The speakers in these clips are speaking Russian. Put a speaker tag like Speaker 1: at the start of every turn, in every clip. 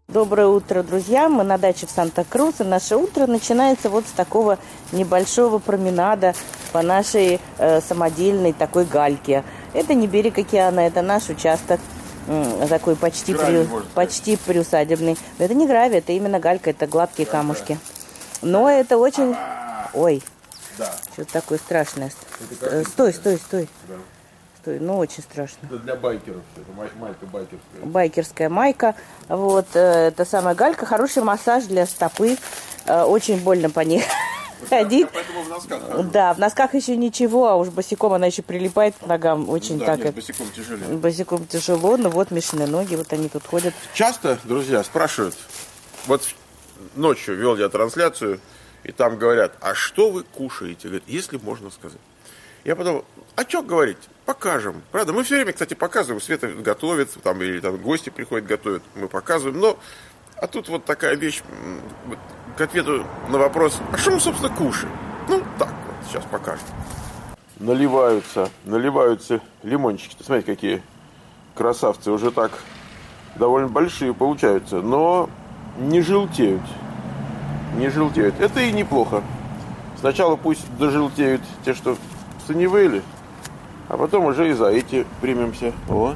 Speaker 1: Доброе утро, друзья! Мы на даче в Санта-Крус, и наше утро начинается вот с такого небольшого променада по нашей самодельной такой гальке. Это не берег океана, это наш участок, такой почти приусадебный. Но это не гравий, это именно галька, это гладкие камушки. Но это очень... Ой,
Speaker 2: да.
Speaker 1: Что-то такое страшное. Стой.
Speaker 2: Да.
Speaker 1: Стой, ну очень страшно.
Speaker 2: Это для байкеров, это майка байкерская.
Speaker 1: Байкерская майка. Вот, это самая галька. Хороший массаж для стопы. Очень больно по ней ходить.
Speaker 2: Поэтому в носках.
Speaker 1: Да, в носках еще ничего, а уж босиком она еще прилипает к ногам. Очень так.
Speaker 2: Нет, босиком тяжелее.
Speaker 1: Босиком тяжело, но вот Мишины ноги, вот они тут ходят.
Speaker 2: Часто, друзья, спрашивают, вот ночью вел я трансляцию, и там говорят, а что вы кушаете? Говорят, если можно сказать. Я подумал, а что говорить? Покажем. Правда, мы все время, кстати, показываем. Света готовит, там, или там гости приходят, готовят. Мы показываем. Но, а тут вот такая вещь, к ответу на вопрос, а что мы, собственно, кушаем? Ну, так вот, сейчас покажем. Наливаются лимончики. Смотрите, какие красавцы. Уже так довольно большие получаются. Но не желтеют. Это и неплохо. Сначала пусть дожелтеют те, что санивели, а потом уже и за эти примемся. О,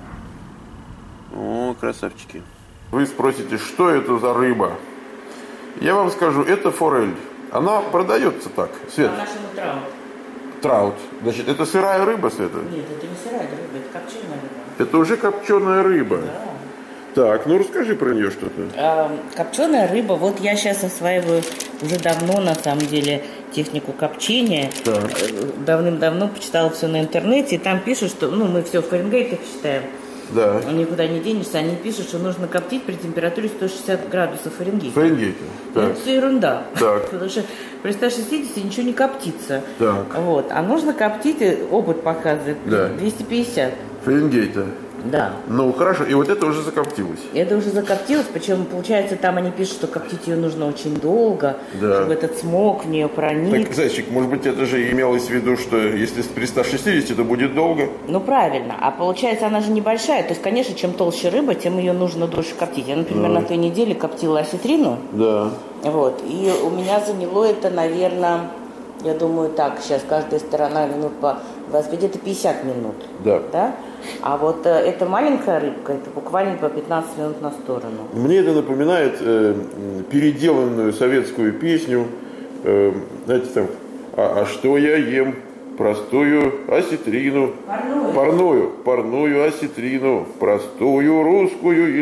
Speaker 2: красавчики. Вы спросите, что это за рыба? Я вам скажу, это форель. Она продается так, Свет.
Speaker 1: По нашему траут.
Speaker 2: Траут. Значит, это сырая рыба, Света?
Speaker 1: Нет, это не сырая рыба, это копченая рыба.
Speaker 2: Это уже копченая рыба.
Speaker 1: Да.
Speaker 2: Так, ну расскажи про нее что-то.
Speaker 1: Копченая рыба, вот я сейчас осваиваю уже давно, на самом деле, технику копчения.
Speaker 2: Так.
Speaker 1: Давным-давно почитала все на интернете, и там пишут, что, мы все в Фаренгейтах считаем.
Speaker 2: Да.
Speaker 1: Никуда не денешься. Они пишут, что нужно коптить при температуре 160 градусов Фаренгейта.
Speaker 2: Фаренгейта.
Speaker 1: Это все ерунда.
Speaker 2: Так.
Speaker 1: Потому что при 160 ничего не коптится.
Speaker 2: Так.
Speaker 1: Вот. А нужно коптить, опыт показывает,
Speaker 2: Да.
Speaker 1: 250.
Speaker 2: Фаренгейта.
Speaker 1: Да.
Speaker 2: Ну, хорошо. И вот это уже закоптилось.
Speaker 1: Это уже закоптилось, причем, получается, там они пишут, что коптить ее нужно очень долго,
Speaker 2: Да.
Speaker 1: чтобы этот смог в нее проник.
Speaker 2: Так, зайчик, может быть, это же имелось в виду, что если при 160, то будет долго?
Speaker 1: Ну, правильно. А получается, она же небольшая. То есть, конечно, чем толще рыба, тем ее нужно дольше коптить. Я, например, на той неделе коптила осетрину.
Speaker 2: Да.
Speaker 1: Вот. И у меня заняло это, наверное, я думаю, так, сейчас каждая сторона минут по 25, где-то 50 минут.
Speaker 2: Да.
Speaker 1: А вот эта маленькая рыбка, это буквально по 15 минут на сторону.
Speaker 2: Мне это напоминает переделанную советскую песню, знаете, там, а что я ем? Простую осетрину. Парную осетрину. Простую русскую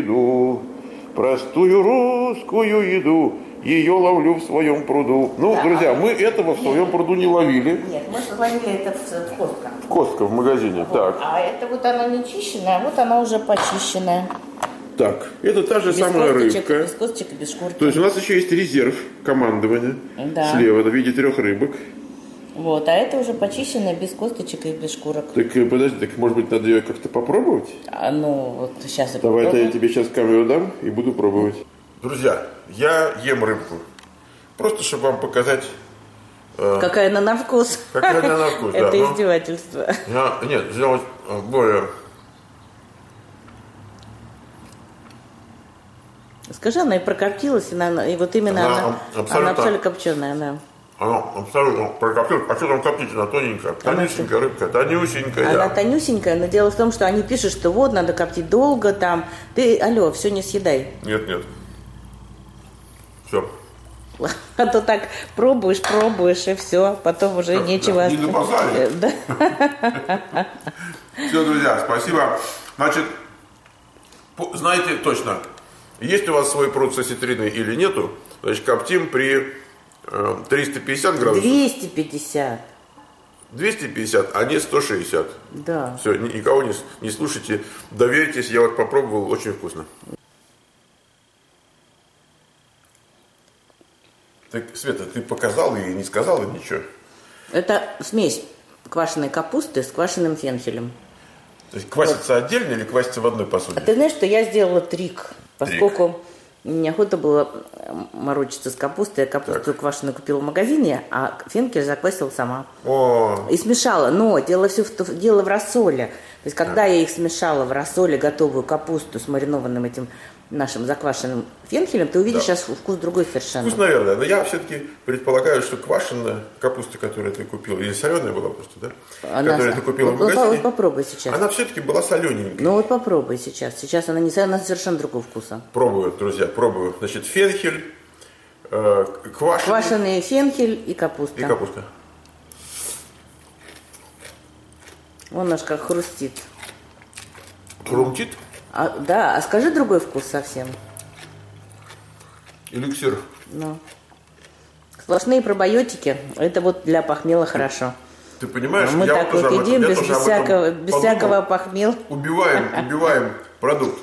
Speaker 2: еду. Ее ловлю в своем пруду. Ну, да, друзья, мы этого в своем пруду не ловили.
Speaker 1: Нет, мы ловили это в Костко.
Speaker 2: В Костко, в магазине, вот. Так.
Speaker 1: А это вот она не чищенная, а вот она уже почищенная.
Speaker 2: Так, это та же самая рыбка.
Speaker 1: Без косточек и без шкурки.
Speaker 2: То есть у нас еще есть резерв командования. Да. Слева, в виде 3 рыбок.
Speaker 1: Вот, а это уже почищенная без косточек и без шкурок.
Speaker 2: Так, подожди, так может быть надо ее как-то попробовать?
Speaker 1: Вот сейчас я
Speaker 2: попробую. Давай, я тебе сейчас камеру дам и буду пробовать. Друзья, я ем рыбку. Просто, чтобы вам показать...
Speaker 1: Какая она на вкус.
Speaker 2: Какая она на вкус, да.
Speaker 1: Это издевательство.
Speaker 2: Нет, сделать более...
Speaker 1: Скажи, она и прокоптилась, и вот именно она абсолютно копченая. Она
Speaker 2: абсолютно прокоптилась. А что там коптить? Она тоненькая, тонюсенькая рыбка, тонюсенькая.
Speaker 1: Она тонюсенькая, но дело в том, что они пишут, что вот, надо коптить долго там. Ты, все не съедай.
Speaker 2: Нет. Все.
Speaker 1: А то так пробуешь, и все, потом уже нечего...
Speaker 2: Не на базаре. Все, друзья, спасибо. Значит, знаете точно, есть у вас свой пруд с осетриной или нету, значит, коптим при 350 градусов.
Speaker 1: 250.
Speaker 2: 250, а не 160.
Speaker 1: Да.
Speaker 2: Все, никого не слушайте, доверьтесь, я вот попробовал, очень вкусно. Так, Света, ты показала и не сказала ничего?
Speaker 1: Это смесь квашеной капусты с квашеным фенхелем.
Speaker 2: То есть квасится отдельно или квасится в одной посуде?
Speaker 1: А ты знаешь, что я сделала трик, поскольку неохота было морочиться с капустой. Я капусту квашеную купила в магазине, а фенкель заквасила сама. И смешала. Но дело все дело в рассоле. есть, когда я их смешала в рассоле, готовую капусту с маринованным этим нашим заквашенным фенхелем, ты увидишь сейчас вкус другой совершенно.
Speaker 2: Вкус, наверное, но я все-таки предполагаю, что квашеная капуста, которую ты купил, или соленая была просто, да? Которую ты купила в магазине,
Speaker 1: вот попробуй сейчас.
Speaker 2: она все-таки была солененькая.
Speaker 1: Ну вот попробуй сейчас. Сейчас она не соленая, она совершенно другого вкуса.
Speaker 2: Пробую, друзья, пробую. Значит, фенхель,
Speaker 1: Квашеный фенхель и капуста.
Speaker 2: И капуста.
Speaker 1: Вон наш как хрустит.
Speaker 2: Хрумтит.
Speaker 1: Да, а скажи другой вкус совсем.
Speaker 2: Эликсир.
Speaker 1: Ну. Сплошные пробиотики, это вот для похмела хорошо.
Speaker 2: Ты понимаешь,
Speaker 1: мы
Speaker 2: я
Speaker 1: так
Speaker 2: вот
Speaker 1: вот
Speaker 2: тоже
Speaker 1: едим без всякого похмела.
Speaker 2: Убиваем продукт.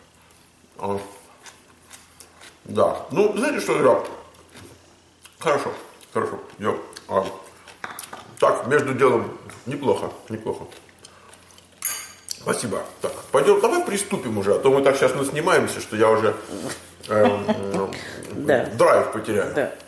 Speaker 2: Да. Ну, знаете что, ребят? Хорошо. Так, между делом неплохо. Спасибо. Так, пойдем, давай приступим уже, а то мы так сейчас наснимаемся, что я уже драйв потеряю.
Speaker 1: Да.